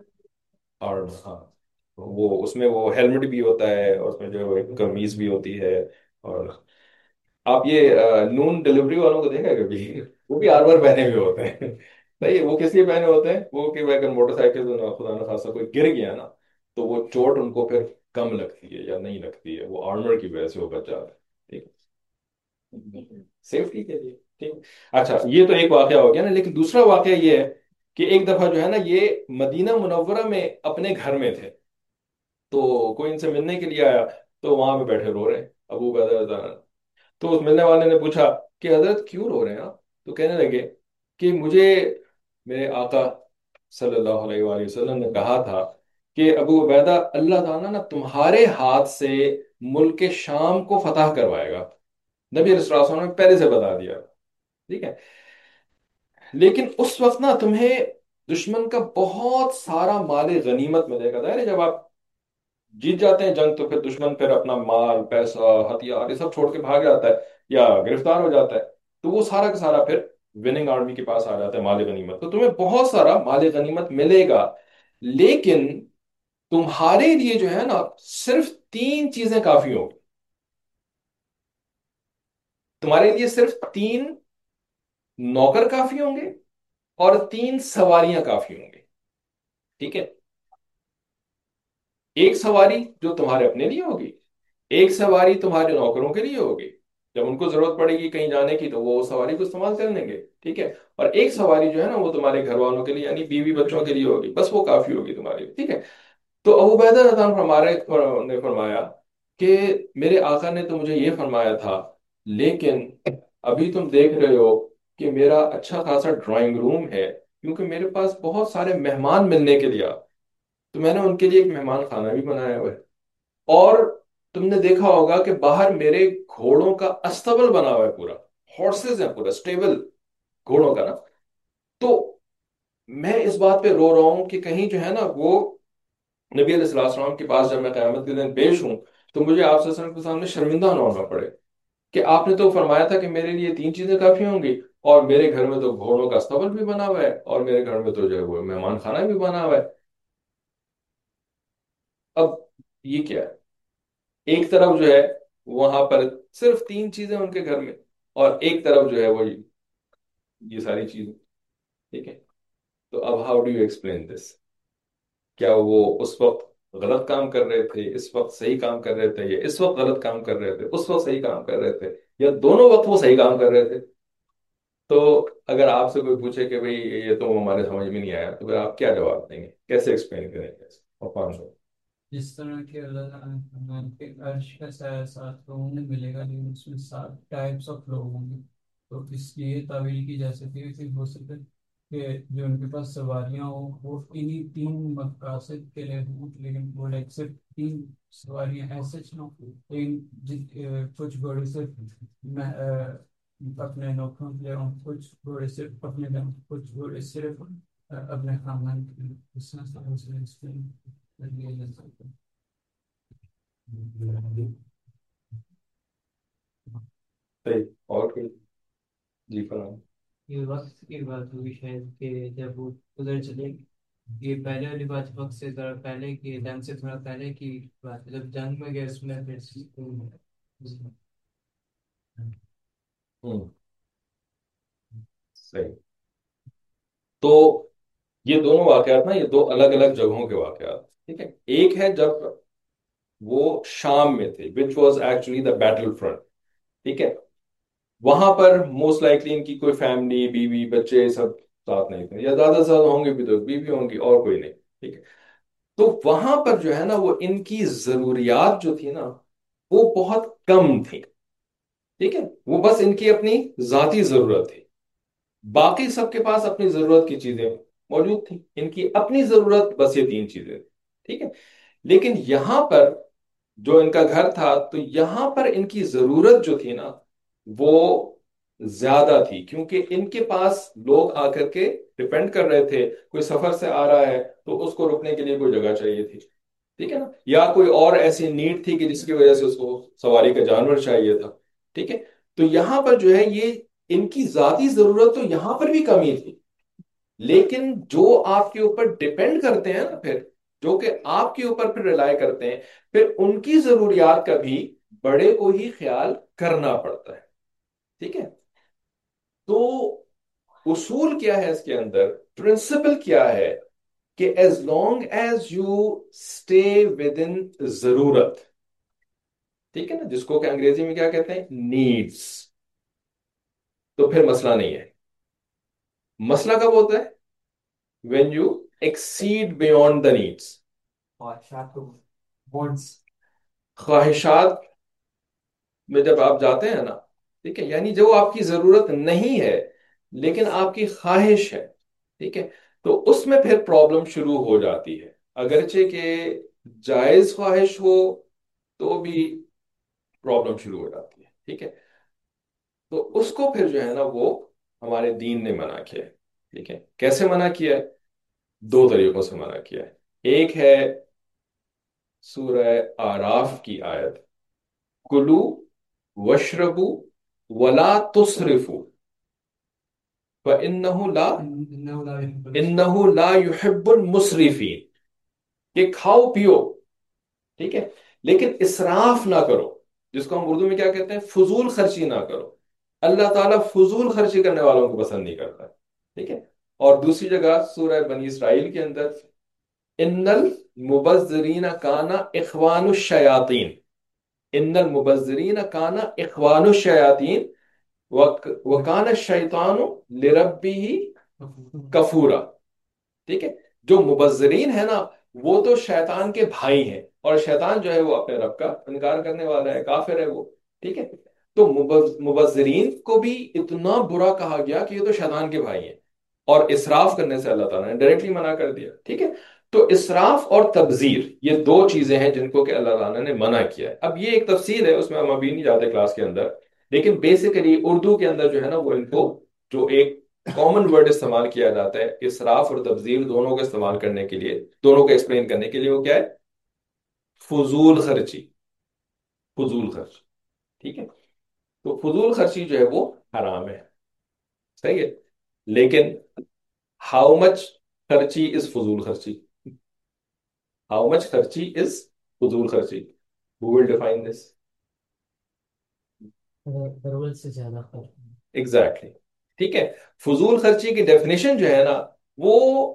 और हाँ, वो उसमें वो हेलमेट भी होता है, और उसमें जो है वो एक कमीज भी होती है। और आप ये अ, नून डिलीवरी वालों को देखा है कभी? वो भी आर्मर पहने हुए होते हैं सही है। वो किस लिए पहने होते हैं? वो कि अगर मोटरसाइकिल से ना खुदा ना खासा कोई गिर गया ना, तो वो चोट उनको फिर कम लगती है या नहीं लगती है, वो आर्मर की वजह से वो बच जाता है। ठीक है, सेफ्टी के लिए। ठीक। अच्छा, ये तो एक वाकया हो गया ना, लेकिन दूसरा वाकया ये है कि एक दफा जो है ना, ये मदीना मुनव्वरा में अपने घर में थे, तो कोई इनसे मिलने के लिए आया, तो वहां पे बैठे रो रहे हैं अबू बकर। तो उस मिलने वाले ने पूछा कि हजरत क्यों रो रहे हैं आप? तो कहने लगे कि मुझे मेरे आका सल्लल्लाहु अलैहि वसल्लम ने कहा था कि अबू उबैदा, अल्लाह ताला ना तुम्हारे हाथ से मुल्क शाम को फतह करवाएगा। नबी अलैहि वसल्लम ने पहले से बता दिया। ठीक है। लेकिन उस वक्त ना तुम्हें दुश्मन का बहुत सारा माल गनीमत मिलेगा। जाहिर है, जब आप जीत जाते हैं जंग, तो फिर दुश्मन फिर अपना माल, पैसा, हथियार ये सब छोड़ के भाग जाता है या गिरफ्तार हो जाता है। तो वो सारा का सारा फिर विनिंग आर्मी के पास आ जाता है माल गनीमत। तो तुम्हें बहुत सारा माल गनीमत मिलेगा, लेकिन तुम्हारे लिए जो है ना सिर्फ तीन चीजें काफी होंगी। तुम्हारे लिए सिर्फ तीन नौकर काफी होंगे, और तीन सवारियां काफी होंगी। ठीक है। एक सवारी जो तुम्हारे अपने लिए होगी, एक सवारी तुम्हारे नौकरों के लिए होगी, जब उनको जरूरत पड़ेगी कहीं जाने की तो वो उस सवारी को इस्तेमाल कर लेंगे। ठीक है। और एक सवारी जो है ना वो तुम्हारे घर वालों के लिए, यानी बीवी बच्चों के लिए होगी, बस वो काफी होगी तुम्हारे लिए। ठीक है। तो अबू बैदा रज़ियल्लाहु अन्हु फरमा रहे ने फरमाया कि मेरे आका ने तो मुझे ये फरमाया था, लेकिन अभी तुम देख रहे हो कि मेरा अच्छा खासा ड्राइंग रूम है, क्योंकि मेरे पास बहुत सारे मेहमान मिलने के लिए आ, तो मैंने उनके लिए एक मेहमान खाना भी बनाया हुआ है। और तुमने देखा होगा कि बाहर मेरे घोड़ों का अस्तबल बना हुआ है पूरा, हॉर्सेस है पूरा स्टेबल घोड़ों का ना। तो मैं इस बात पे रो रहा हूं कि कहीं जो है ना वो नबी अलैहिस्सलाम के पास जब मैं क़यामत के दिन पेश हूं, तो मुझे आप सल्लल्लाहु अलैहि वसल्लम के सामने शर्मिंदा ना होना पड़े कि आपने तो फरमाया था कि मेरे लिए तीन चीजें काफी होंगी, और मेरे घर में तो घोड़ों का अस्तबल भी बना हुआ है, और मेरे घर में तो जो है वो मेहमान खाना भी बना हुआ है। अब ये क्या है? एक तरफ जो है वहां पर सिर्फ तीन चीजें उनके घर में, और एक तरफ जो है वो ये ये सारी चीजें। ठीक है। तो अब how do you explain this? क्या वो उस वक्त गलत काम कर रहे थे, इस वक्त सही काम कर रहे थे, या इस वक्त गलत काम कर रहे थे, उस वक्त सही काम कर रहे थे, या दोनों वक्त वो सही काम कर रहे थे? तो अगर आपसे कोई पूछे कि भाई ये तो हमारे समझ में नहीं आया, तो फिर आप क्या जवाब देंगे, कैसे एक्सप्लेन करेंगे? और कौन सा? जिस तरह के अल्लाह ताला के अर्श का साया सात लोगों में मिलेगा, लेकिन उसमें सात टाइप्स ऑफ लोग होंगे। तो इसलिए तावील की जा सकती है कि हो सकता है कि जो उनके पास सवारियां हो वो इन्हीं तीन मकासद के लिए हों, लेकिन वो लाइक सिर्फ तीन सवारियां ऐसे ना हो। लेकिन जि- अ, कुछ घोड़े सिर्फ मैं, अ, अपने नौकरों के लिए हों, कुछ घोड़े सिर्फ अपने लिए हों, कुछ घोड़े सिर्फ अ, अपने खानदान के लिए। इस तरह से उसे explain कर दिया जा सकता है। सही। और कोई? जी फरमाइए। ये वक्त की बात हुई शायद कि जब वो उधर चले, ये पहले वाली बात वक्त से थोड़ा पहले की, जंग से थोड़ा पहले की बात है, जब जंग में गए उसमें फिर हम्म। सही। तो ये दोनों वाकयात ना, ये दो अलग अलग जगहों के वाकयात। ठीक है। एक है जब वो शाम में थे, which was actually the battle front. ठीक है। وہاں پر موسٹ لائکلی ان کی کوئی فیملی، بیوی، بچے سب ساتھ نہیں تھے، یا زیادہ سے زیادہ ہوں گے بھی تو بیوی ہوں گی اور کوئی نہیں، ٹھیک ہے؟ تو وہاں پر جو ہے نا وہ ان کی ضروریات جو تھی نا وہ بہت کم تھی، ٹھیک ہے؟ وہ بس ان کی اپنی ذاتی ضرورت تھی، باقی سب کے پاس اپنی ضرورت کی چیزیں موجود تھیں، ان کی اپنی ضرورت بس یہ تین چیزیں، ٹھیک ہے؟ لیکن یہاں پر جو ان کا گھر تھا تو یہاں پر ان کی ضرورت جو تھی نا وہ زیادہ تھی، کیونکہ ان کے پاس لوگ آ کر کے ڈپینڈ کر رہے تھے، کوئی سفر سے آ رہا ہے تو اس کو رکنے کے لیے کوئی جگہ چاہیے تھی، ٹھیک ہے نا؟ یا کوئی اور ایسی نیڈ تھی کہ جس کی وجہ سے اس کو سواری کا جانور چاہیے تھا، ٹھیک ہے؟ تو یہاں پر جو ہے یہ ان کی ذاتی ضرورت تو یہاں پر بھی کمی تھی، لیکن جو آپ کے اوپر ڈپینڈ کرتے ہیں نا، پھر جو کہ آپ کے اوپر پھر ریلائی کرتے ہیں، پھر ان کی ضروریات کا بھی بڑے کو ہی خیال کرنا پڑتا ہے، ٹھیک ہے؟ تو اصول کیا ہے اس کے اندر، پرنسپل کیا ہے کہ as long as you stay with ان ضرورت، ٹھیک ہے نا، جس کو کہ انگریزی میں کیا کہتے ہیں، نیڈس، تو پھر مسئلہ نہیں ہے۔ مسئلہ کب ہوتا ہے؟ when you exceed beyond the needs، خواہشات کو وانٹس خواہشات میں جب آپ جاتے ہیں نا، ٹھیک ہے، یعنی جو آپ کی ضرورت نہیں ہے لیکن آپ کی خواہش ہے، ٹھیک ہے، تو اس میں پھر پرابلم شروع ہو جاتی ہے، اگرچہ کہ جائز خواہش ہو تو بھی پرابلم شروع ہو جاتی ہے، ٹھیک ہے؟ تو اس کو پھر جو ہے نا وہ ہمارے دین نے منع کیا ہے، ٹھیک ہے؟ کیسے منع کیا ہے؟ دو طریقوں سے منع کیا ہے۔ ایک ہے سورہ آراف کی آیت، کلو وشربو ولا تسرفو فإنہ لا انہ لا يحب المسرفین، کہ کھاؤ پیو، ٹھیک ہے، لیکن اسراف نہ کرو، جس کو ہم اردو میں کیا کہتے ہیں، فضول خرچی نہ کرو۔ اللہ تعالیٰ فضول خرچی کرنے والوں کو پسند نہیں کرتا، ٹھیک ہے؟ اور دوسری جگہ سورہ بنی اسرائیل کے اندر، ان المبذرین کان اخوان الشیاطین، ان المبذرین کان اخوان الشیاطین وکان الشیطان لربہ کفورا، ٹھیک ہے؟ جو مبذرین ہے نا وہ تو شیطان کے بھائی ہیں، اور شیطان جو ہے وہ اپنے رب کا انکار کرنے والا ہے، کافر ہے وہ، ٹھیک ہے؟ تو مبذ- مبذرین کو بھی اتنا برا کہا گیا کہ یہ تو شیطان کے بھائی ہیں، اور اسراف کرنے سے اللہ تعالیٰ نے ڈائریکٹلی منع کر دیا، ٹھیک ہے؟ تو اسراف اور تبذیر یہ دو چیزیں ہیں جن کو کہ اللہ تعالیٰ نے منع کیا ہے۔ اب یہ ایک تفصیل ہے، اس میں ہم ابھی نہیں جاتے کلاس کے اندر، لیکن بیسیکلی اردو کے اندر جو ہے نا وہ ان کو جو ایک کامن ورڈ استعمال کیا جاتا ہے اسراف اور تبذیر دونوں کو استعمال کرنے کے لیے، دونوں کو ایکسپلین کرنے کے لیے، وہ کیا ہے؟ فضول خرچی، فضول خرچ، ٹھیک ہے؟ تو فضول خرچی جو ہے وہ حرام ہے، صحیح ہے؟ لیکن ہاؤ مچ خرچی از فضول خرچی؟ ہاؤ مچ خرچی از فضول خرچی؟ who will define this؟ ضرورت سے زیادہ خرچ۔ ایگزیکٹلی، ٹھیک ہے؟ فضول خرچی کی ڈیفینیشن جو ہے نا وہ،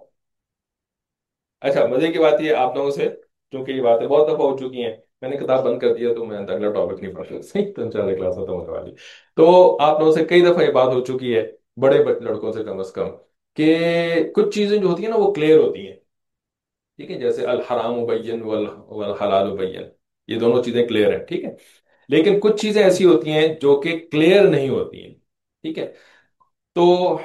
اچھا مزے کی بات یہ آپ لوگوں سے چونکہ یہ باتیں بہت دفعہ ہو چکی ہیں، میں نے کتاب بند کر دیا تو میں اگلا ٹاپک نہیں پڑھ صحیح تو انشاءاللہ کلاس ختم ہونے والی، تو آپ لوگوں سے کئی دفعہ یہ بات ہو چکی ہے، بڑے بڑے لڑکوں سے کم از کم، کہ کچھ چیزیں جو ہوتی ہیں نا وہ کلیئر ہوتی ہیں، ٹھیک ہے؟ جیسے الحرام بین والحلال بین، یہ دونوں چیزیں کلیئر ہیں، ٹھیک ہے؟ لیکن کچھ چیزیں ایسی ہوتی ہیں جو کہ کلیئر نہیں ہوتی ہیں، ٹھیک ہے؟ تو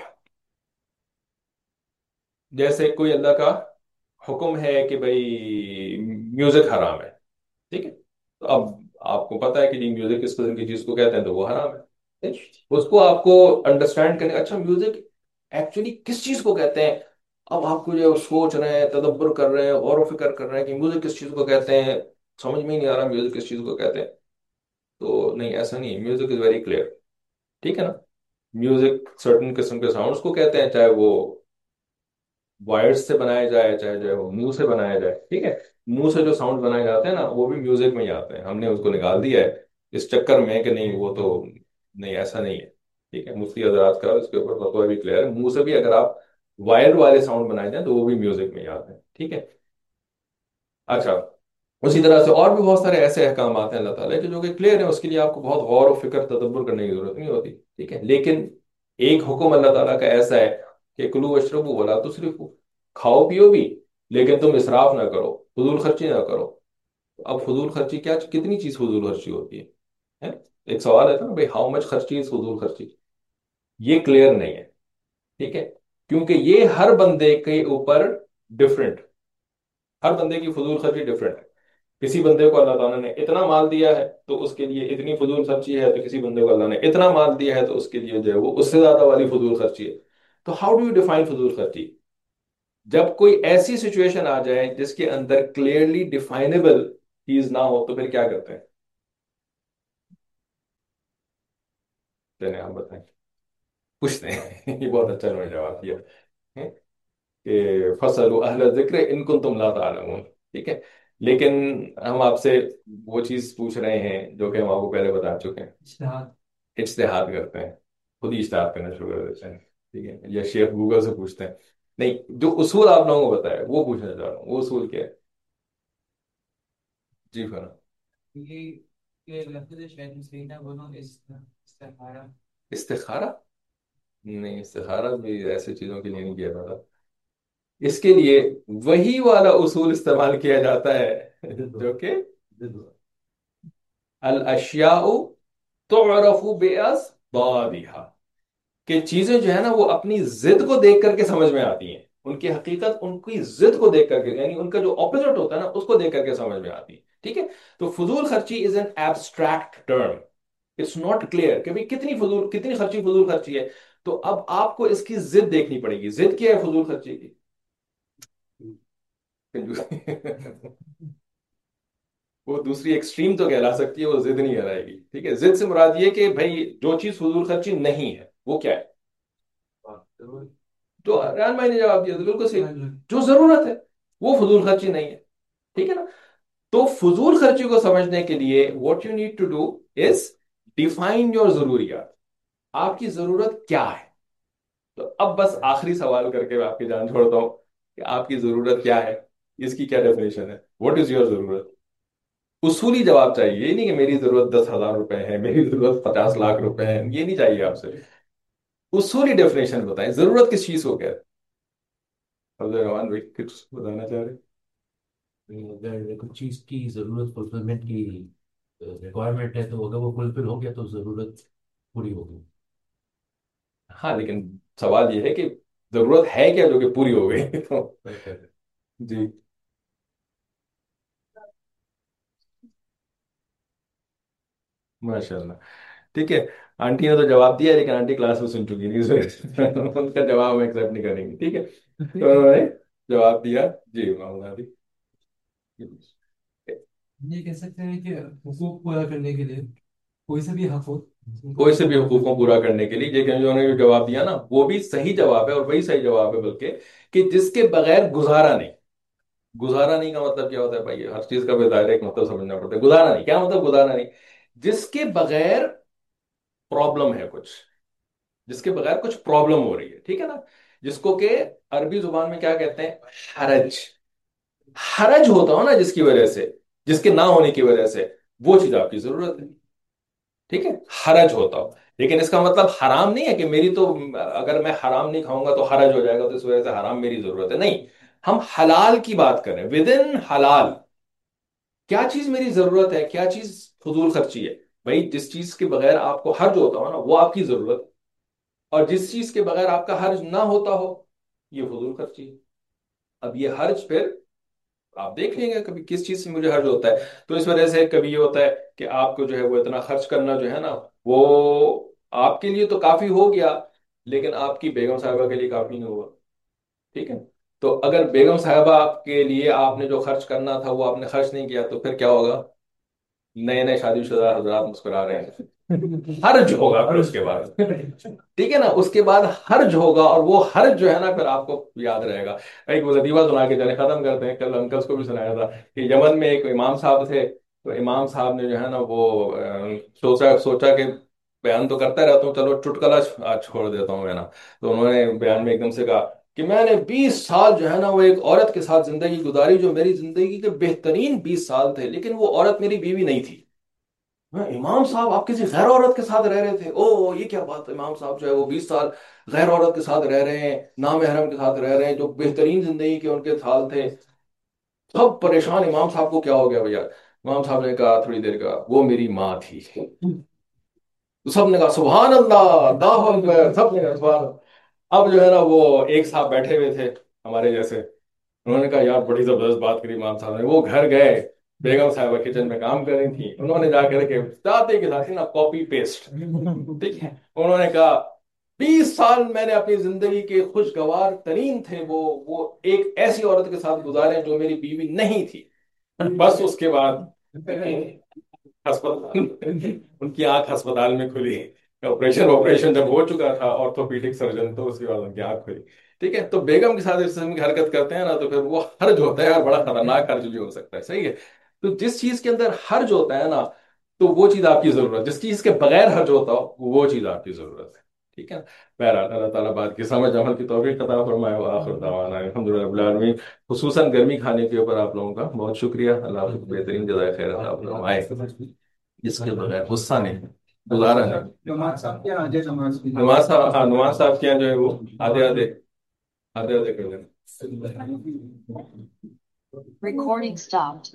جیسے کوئی اللہ کا حکم ہے کہ بھئی میوزک حرام ہے، ٹھیک ہے؟ تو اب آپ کو پتا ہے کہ جی میوزک کس قسم کی چیز کو کہتے ہیں تو وہ حرام ہے، اس کو آپ کو انڈرسٹینڈ کرنے، اچھا میوزک ایکچولی کس چیز کو کہتے ہیں، اب آپ کو جو ہے سوچ رہے ہیں، تدبر کر رہے ہیں، غور و فکر کر رہے ہیں کہ میوزک کس چیز کو کہتے ہیں، سمجھ میں ہی نہیں آ رہا میوزک کس چیز کو کہتے ہیں، تو نہیں ایسا نہیں ہے، میوزک از ویری کلیئر، ٹھیک ہے نا؟ میوزک سرٹن قسم کے ساؤنڈز کو کہتے ہیں، چاہے وہ وائرس سے بنایا جائے چاہے جو ہے وہ منہ سے بنایا جائے، ٹھیک ہے؟ منہ سے جو ساؤنڈ بنائے جاتے ہیں نا وہ بھی میوزک میں ہی آتے ہیں، ہم نے اس کو نکال دیا ہے اس چکر میں کہ نہیں وہ تو نہیں، ایسا نہیں ہے، ٹھیک ہے؟ مفتی حضرات کا اس کے اوپر فتویٰ بھی کلیئر ہے، منہ سے بھی اگر آپ وائر والے ساؤنڈ بنائے جائیں تو وہ بھی میوزک میں ہی آتے ہیں، ٹھیک ہے؟ اچھا اسی طرح سے اور بھی بہت سارے ایسے احکامات ہیں اللہ تعالیٰ کے جو کہ کلیئر ہیں، اس کے لیے آپ کو بہت غور و فکر تدبر کرنے کی ضرورت نہیں ہوتی، ٹھیک ہے؟ لیکن ایک حکم اللہ تعالیٰ کا ایسا ہے کہ کلو واشربو ولا تسرفو، کھاؤ پیو بھی لیکن تم اسراف نہ کرو، فضول خرچی نہ کرو۔ اب فضول خرچی کیا، کتنی چیز فضول خرچی ہوتی ہے؟ ہے؟ ایک سوال ہے نا بھائی، ہاؤ مچ خرچی از فضول خرچی؟ یہ کلیئر نہیں ہے، ٹھیک ہے؟ کیونکہ یہ ہر بندے کے اوپر ڈفرینٹ، ہر بندے کی فضول خرچی ڈفرینٹ ہے۔ کسی بندے کو اللہ تعالیٰ نے اتنا مال دیا ہے تو اس کے لیے اتنی فضول خرچی ہے، تو کسی بندے کو اللہ نے اتنا مال دیا ہے تو اس کے لیے جو ہے وہ اس سے زیادہ والی فضول خرچی ہے۔ تو ہاؤ ڈو یو ڈیفائن فضول خرچی؟ جب کوئی ایسی سچویشن آ جائے جس کے اندر کلیئرلی ڈیفائنیبل چیز نہ ہو تو پھر کیا کرتے ہیں؟ چلیں آپ بتائیں، پوچھتے ہیں یہ بہت اچھا انہوں نے جواب دیا ہے کہ فَاسْأَلُوا أَهْلَ الذِّكْرِ إِن كُنتُمْ لَا تَعْلَمُونَ، ٹھیک ہے؟ لیکن ہم آپ سے وہ چیز پوچھ رہے ہیں جو کہ ہم آپ کو پہلے بتا چکے ہیں، اجتہاد۔ اجتہاد کرتے ہیں، خود ہی اجتہاد کرنا شروع کر دیتے ہیں، ٹھیک ہے؟ یا شیخ گوگل سے پوچھتے ہیں، نہیں، جو اصول آپ لوگوں کو بتایا وہ پوچھنا چاہ رہا ہوں، وہ اصول کیا ہے؟ جی فرا یہ یہ لفظ شاید صحیح نہ بولوں، اس استخارہ۔ استخارہ؟ نہیں، استخارہ بھی ایسے چیزوں کے لیے نہیں کیا تھا، اس کے لیے وہی والا اصول استعمال کیا جاتا ہے جو کہ الاشیاء تعرف باسبابها، کہ چیزیں جو ہے نا وہ اپنی ضد کو دیکھ کر کے سمجھ میں آتی ہیں، ان کی حقیقت ان کی ضد کو دیکھ کر کے، یعنی ان کا جو اپوزٹ ہوتا ہے نا اس کو دیکھ کر کے سمجھ میں آتی ہے، ٹھیک ہے؟ تو فضول خرچی is an abstract term, it's not clear کہ بھئی کتنی فضول کتنی خرچی فضول خرچی ہے۔ تو اب آپ کو اس کی ضد دیکھنی پڑے گی، ضد کیا ہے فضول خرچی کی؟ وہ دوسری ایکسٹریم تو کہلا سکتی ہے، وہ ضد نہیں کہلائے گی، ٹھیک ہے؟ ضد سے مراد یہ کہ بھائی جو چیز فضول خرچی نہیں ہے وہ کیا ہے؟ جو ریان بھائی نے جواب دیا تو بالکل صحیح، جو ضرورت ہے وہ فضول خرچی نہیں ہے، ٹھیک ہے نا؟ تو فضول خرچی کو سمجھنے کے لیے what you need to do is define your ضروریات، آپ کی ضرورت کیا ہے؟ تو اب بس آخری سوال کر کے میں آپ کی جان چھوڑتا ہوں کہ آپ کی ضرورت کیا ہے، اس کی کیا ڈیفینیشن ہے؟ واٹ از یور ضرورت؟ اصولی جواب چاہیے، یہ نہیں کہ میری ضرورت دس ہزار روپے ہے، میری ضرورت پچاس لاکھ روپے ہے، یہ نہیں چاہیے آپ سے، اصولی ڈیفینیشن بتائیں، ضرورت کس چیز کو کہتے ہیں؟ عبد الرحمان بھائی کچھ بتانا چاہ رہے ہیں؟ اگر کچھ چیز کی ضرورت فلفلمنٹ کی ریکوائرمنٹ ہے تو اگر وہ فلفل ہو گیا تو ضرورت پوری ہوگی۔ ہاں لیکن سوال یہ ہے کہ ضرورت ہے کیا جو کہ پوری ہو گئی؟ تو جی ماشاء اللہ، ٹھیک ہے، آنٹی نے تو جواب دیا ہے لیکن آنٹی کلاس میں سن چکی تھی، ان کا جواب ہم ایکسیپٹ نہیں کریں گے، ٹھیک ہے؟ تو انہوں نے جواب دیا، جی محمد علی۔ یہ کہہ سکتے ہیں کہ حقوق پورا کرنے کے لیے کوئی سے بھی حق ہو، کوئی سے بھی حقوق کو پورا کرنے کے لیے، یہ کہ جو انہوں نے جو جواب دیا نا وہ بھی صحیح جواب ہے، اور وہی صحیح جواب ہے بلکہ کہ جس کے بغیر گزارا نہیں۔ گزارا نہیں کا مطلب کیا ہوتا ہے بھائی؟ ہر چیز کا ظاہر ایک مطلب سمجھنا پڑتا ہے۔ گزارا نہیں کیا مطلب؟ گزارا نہیں جس کے بغیر پرابلم ہے، کچھ جس کے بغیر کچھ پرابلم ہو رہی ہے، ٹھیک ہے نا؟ جس کو کہ عربی زبان میں کیا کہتے ہیں؟ حرج۔ حرج ہوتا ہو نا جس کی وجہ سے، جس کے نہ ہونے کی وجہ سے، وہ چیز آپ کی ضرورت ہے، ٹھیک ہے؟ حرج ہوتا ہو، لیکن اس کا مطلب حرام نہیں ہے کہ میری تو اگر میں حرام نہیں کھاؤں گا تو حرج ہو جائے گا تو اس وجہ سے حرام میری ضرورت ہے، نہیں، ہم حلال کی بات کریں، ود ان حلال کیا چیز میری ضرورت ہے، کیا چیز فضول خرچی ہے؟ بھائی جس چیز کے بغیر آپ کو حرج ہوتا ہو نا وہ آپ کی ضرورت ہے، اور جس چیز کے بغیر آپ کا حرج نہ ہوتا ہو یہ فضول خرچی ہے۔ اب یہ حرج پھر آپ دیکھ لیں گے کبھی کس چیز سے مجھے حرج ہوتا ہے، تو اس وجہ سے کبھی یہ ہوتا ہے کہ آپ کو جو ہے وہ اتنا خرچ کرنا جو ہے نا وہ آپ کے لیے تو کافی ہو گیا لیکن آپ کی بیگم صاحبہ کے لیے کافی نہیں ہوا، ٹھیک ہے؟ تو اگر بیگم صاحبہ آپ کے لیے آپ نے جو خرچ کرنا تھا وہ آپ نے خرچ نہیں کیا تو پھر کیا ہوگا؟ نئے نئے شادی شدہ حضرات مسکرا رہے ہیں، حرج ہوگا پھر اس کے بعد، ٹھیک ہے نا؟ اس کے بعد حرج ہوگا، اور وہ حرج جو ہے نا پھر آپ کو یاد رہے گا۔ ایک وہ لطیفہ سنا کے چلے ختم کرتے ہیں، کل انکلس کو بھی سنایا تھا کہ یمن میں ایک امام صاحب تھے، تو امام صاحب نے جو ہے نا وہ اہ، سوچا سوچا کہ بیان تو کرتا رہتا ہوں، چلو چٹکلا آج چھوڑ دیتا ہوں میں نا، تو انہوں نے بیان میں ایک دم سے کہا کہ میں نے بیس سال جو ہے نا وہ ایک عورت کے ساتھ زندگی گزاری جو میری زندگی کے بہترین بیس سال تھے، لیکن وہ عورت میری بیوی نہیں تھی۔ میں امام صاحب آپ کسی غیر عورت کے ساتھ رہ رہے تھے؟ او یہ کیا بات ہے، امام صاحب جو ہے وہ بیس سال غیر عورت کے ساتھ رہ رہے ہیں، نامحرم کے ساتھ رہ رہے ہیں، جو بہترین زندگی کے ان کے سال تھے۔ سب پریشان، امام صاحب کو کیا ہو گیا بھیا؟ امام صاحب نے کہا تھوڑی دیر کا، وہ میری ماں تھی۔ تو سب نے کہا سبحان اللہ، اللہ اکبر، سب نے کہا سبحان اللہ۔ اب جو ہے نا وہ ایک صاحب بیٹھے ہوئے تھے ہمارے جیسے، انہوں نے کہا یار بڑی زبردست بات کری امام صاحب نے۔ وہ گھر گئے، بیگم صاحبہ کچن میں کام کر رہی تھی، انہوں نے جا کر کے جاتے کے ساتھ نا کاپی پیسٹ، ٹھیک ہے، انہوں نے کہا بیس سال میں نے اپنی زندگی کے خوشگوار ترین تھے وہ وہ ایک ایسی عورت کے ساتھ گزارے جو میری بیوی نہیں تھی۔ بس اس کے بعد ہسپتال، ان کی آنکھ ہسپتال میں کھلی، آپریشن آپریشن جب ہو چکا تھا، آرتھوپیڈک سرجن، تو اس کے بعد ان کی آنکھ کھلی۔ ٹھیک ہے، تو بیگم کے ساتھ اس قسم کی حرکت کرتے ہیں نا تو پھر وہ حرج ہوتا ہے، اور بڑا خطرناک حرج بھی ہو سکتا ہے، صحیح ہے۔ تو جس چیز کے اندر حرج ہوتا ہے نا تو وہ چیز آپ کی ضرورت، جس چیز کے بغیر حرج ہوتا ہو وہ چیز آپ کی ضرورت ہے، ٹھیک ہے نا۔ بہرحال اللہ تعالیٰ بات کی سمجھ عمل کی توفیق عطا فرمائے، وآخر دعوانا الحمد للہ رب العالمین۔ خصوصاً گرمی کھانے کے اوپر آپ لوگوں کا بہت شکریہ، اللہ آپ کو بہترین جزائے خیر عطا فرمائے، جس کے بغیر غصہ نہیں، گزارا نہیں۔ نماز صاحب کے آجے نماز کی نواز صاحب، ہاں نواز صاحب کے یہاں جو ہے وہ آدھے آدھے آدھے آدھے کر لینا۔ Recording stopped.